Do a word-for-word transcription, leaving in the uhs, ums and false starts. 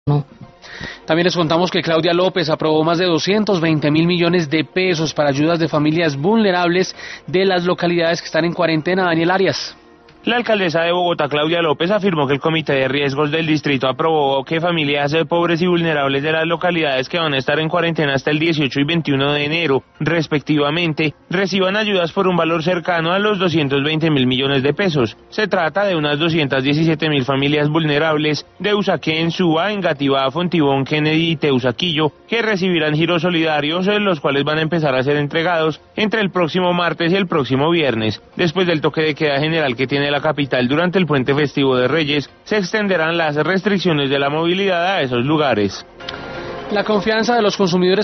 No. También les contamos que Claudia López aprobó más de doscientos veinte mil millones de pesos para ayudas de familias vulnerables de las localidades que están en cuarentena. Daniel Arias. La alcaldesa de Bogotá, Claudia López, afirmó que el Comité de Riesgos del distrito aprobó que familias pobres y vulnerables de las localidades que van a estar en cuarentena hasta el dieciocho y veintiuno de enero, respectivamente, reciban ayudas por un valor cercano a los doscientos veinte mil millones de pesos. Se trata de unas doscientas diecisiete mil familias vulnerables de Usaquén, Suba, Engativá, Fontibón, Kennedy y Teusaquillo, que recibirán giros solidarios, los cuales van a empezar a ser entregados entre el próximo martes y el próximo viernes. Después del toque de queda general que tiene la capital durante el puente festivo de Reyes, se extenderán las restricciones de la movilidad a esos lugares. La confianza de los consumidores